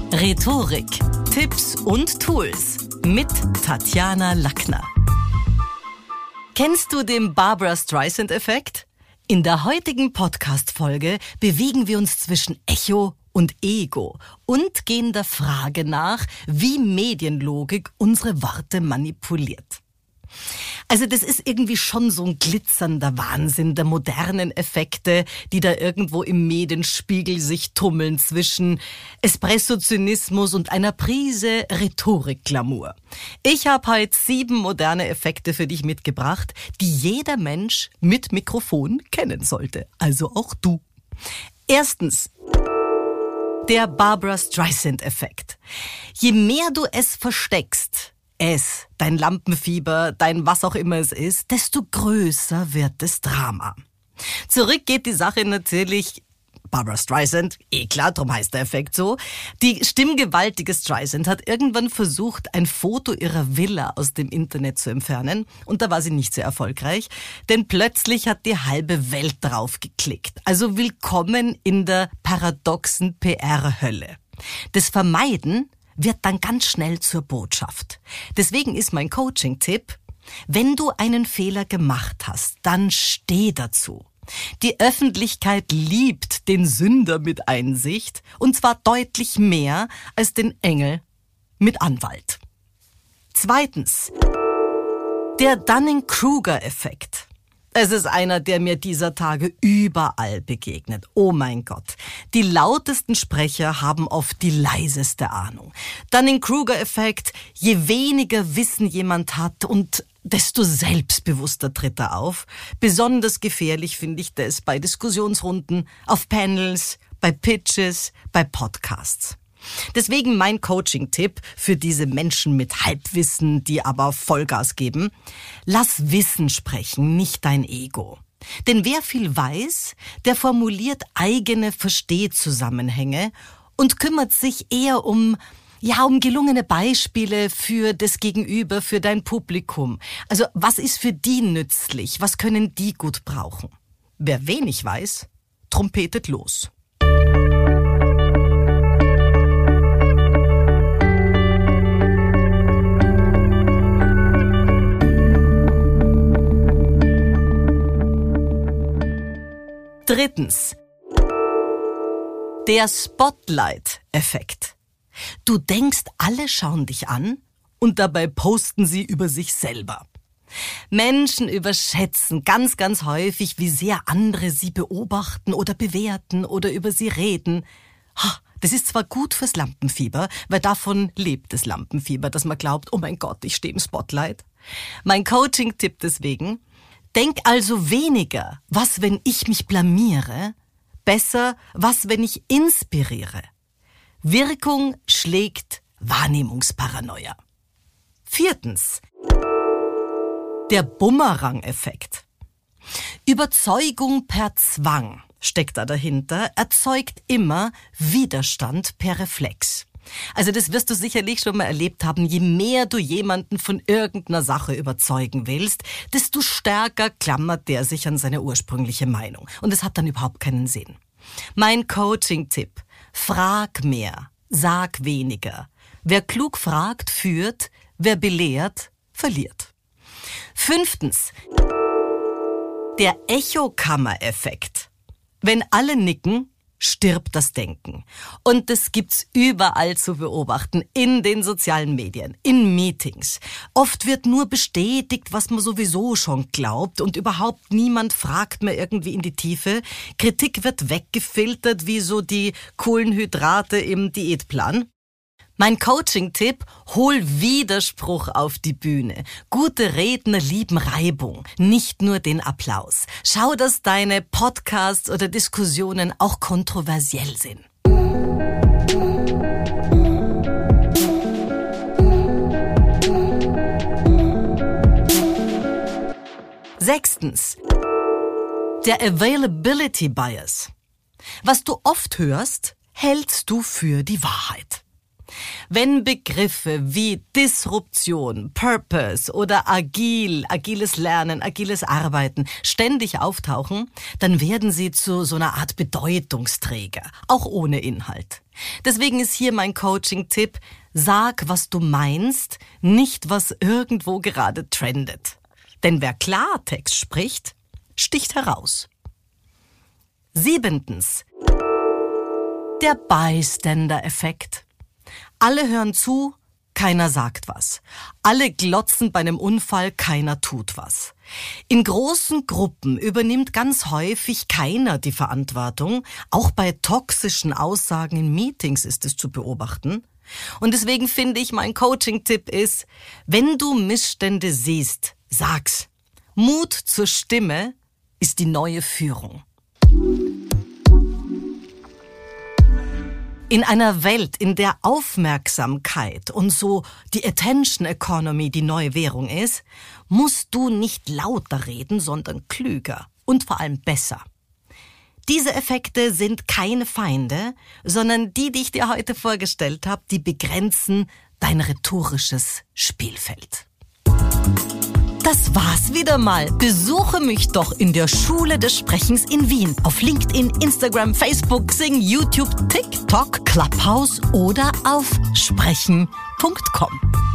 Rhetorik, Tipps und Tools mit Tatjana Lackner. Kennst du den Barbra Streisand-Effekt? In der heutigen Podcast-Folge bewegen wir uns zwischen Echo und Ego und gehen der Frage nach, wie Medienlogik unsere Worte manipuliert. Also das ist irgendwie schon so ein glitzernder Wahnsinn der modernen Effekte, die da irgendwo im Medienspiegel sich tummeln zwischen Espresso-Zynismus und einer Prise Rhetorik-Glamour. Ich habe heute 7 moderne Effekte für dich mitgebracht, die jeder Mensch mit Mikrofon kennen sollte. Also auch du. Erstens. Der Barbra Streisand-Effekt. Je mehr du es versteckst, dein Lampenfieber, dein was auch immer es ist, desto größer wird das Drama. Zurück geht die Sache natürlich Barbra Streisand, klar, darum heißt der Effekt so. Die stimmgewaltige Streisand hat irgendwann versucht, ein Foto ihrer Villa aus dem Internet zu entfernen und da war sie nicht sehr erfolgreich, denn plötzlich hat die halbe Welt drauf geklickt. Also willkommen in der paradoxen PR-Hölle. Das Vermeiden wird dann ganz schnell zur Botschaft. Deswegen ist mein Coaching-Tipp, wenn du einen Fehler gemacht hast, dann steh dazu. Die Öffentlichkeit liebt den Sünder mit Einsicht und zwar deutlich mehr als den Engel mit Anwalt. Zweitens, der Dunning-Kruger-Effekt. Es ist einer, der mir dieser Tage überall begegnet. Oh mein Gott. Die lautesten Sprecher haben oft die leiseste Ahnung. Dunning-Kruger-Effekt, je weniger Wissen jemand hat und desto selbstbewusster tritt er auf. Besonders gefährlich finde ich das bei Diskussionsrunden, auf Panels, bei Pitches, bei Podcasts. Deswegen mein Coaching-Tipp für diese Menschen mit Halbwissen, die aber Vollgas geben. Lass Wissen sprechen, nicht dein Ego. Denn wer viel weiß, der formuliert eigene Verstehzusammenhänge und kümmert sich eher um gelungene Beispiele für das Gegenüber, für dein Publikum. Also was ist für die nützlich? Was können die gut brauchen? Wer wenig weiß, trompetet los. Drittens, der Spotlight-Effekt. Du denkst, alle schauen dich an und dabei posten sie über sich selber. Menschen überschätzen ganz, ganz häufig, wie sehr andere sie beobachten oder bewerten oder über sie reden. Das ist zwar gut fürs Lampenfieber, weil davon lebt das Lampenfieber, dass man glaubt, oh mein Gott, ich stehe im Spotlight. Mein Coaching-Tipp deswegen: Denk also weniger, was, wenn ich mich blamiere, besser, was, wenn ich inspiriere. Wirkung schlägt Wahrnehmungsparanoia. Viertens, der Bumerang-Effekt. Überzeugung per Zwang steckt da dahinter, erzeugt immer Widerstand per Reflex. Also das wirst du sicherlich schon mal erlebt haben. Je mehr du jemanden von irgendeiner Sache überzeugen willst, desto stärker klammert der sich an seine ursprüngliche Meinung. Und es hat dann überhaupt keinen Sinn. Mein Coaching-Tipp: Frag mehr, sag weniger. Wer klug fragt, führt. Wer belehrt, verliert. Fünftens, der Echokammer-Effekt. Wenn alle nicken, stirbt das Denken. Und das gibt's überall zu beobachten, in den sozialen Medien, in Meetings. Oft wird nur bestätigt, was man sowieso schon glaubt und überhaupt niemand fragt mehr irgendwie in die Tiefe. Kritik wird weggefiltert wie so die Kohlenhydrate im Diätplan. Mein Coaching-Tipp: Hol Widerspruch auf die Bühne. Gute Redner lieben Reibung, nicht nur den Applaus. Schau, dass deine Podcasts oder Diskussionen auch kontroversiell sind. Sechstens, der Availability Bias. Was du oft hörst, hältst du für die Wahrheit. Wenn Begriffe wie Disruption, Purpose oder agiles Lernen, agiles Arbeiten ständig auftauchen, dann werden sie zu so einer Art Bedeutungsträger, auch ohne Inhalt. Deswegen ist hier mein Coaching-Tipp: Sag, was du meinst, nicht was irgendwo gerade trendet. Denn wer Klartext spricht, sticht heraus. 7. Der Bystander-Effekt. Alle hören zu, keiner sagt was. Alle glotzen bei einem Unfall, keiner tut was. In großen Gruppen übernimmt ganz häufig keiner die Verantwortung. Auch bei toxischen Aussagen in Meetings ist es zu beobachten. Und deswegen finde ich, mein Coaching-Tipp ist: Wenn du Missstände siehst, sag's. Mut zur Stimme ist die neue Führung. In einer Welt, in der Aufmerksamkeit und so die Attention Economy die neue Währung ist, musst du nicht lauter reden, sondern klüger und vor allem besser. Diese Effekte sind keine Feinde, sondern die ich dir heute vorgestellt habe, die begrenzen dein rhetorisches Spielfeld. Das war's wieder mal. Besuche mich doch in der Schule des Sprechens in Wien. Auf LinkedIn, Instagram, Facebook, Xing, YouTube, TikTok, Clubhouse oder auf sprechen.com.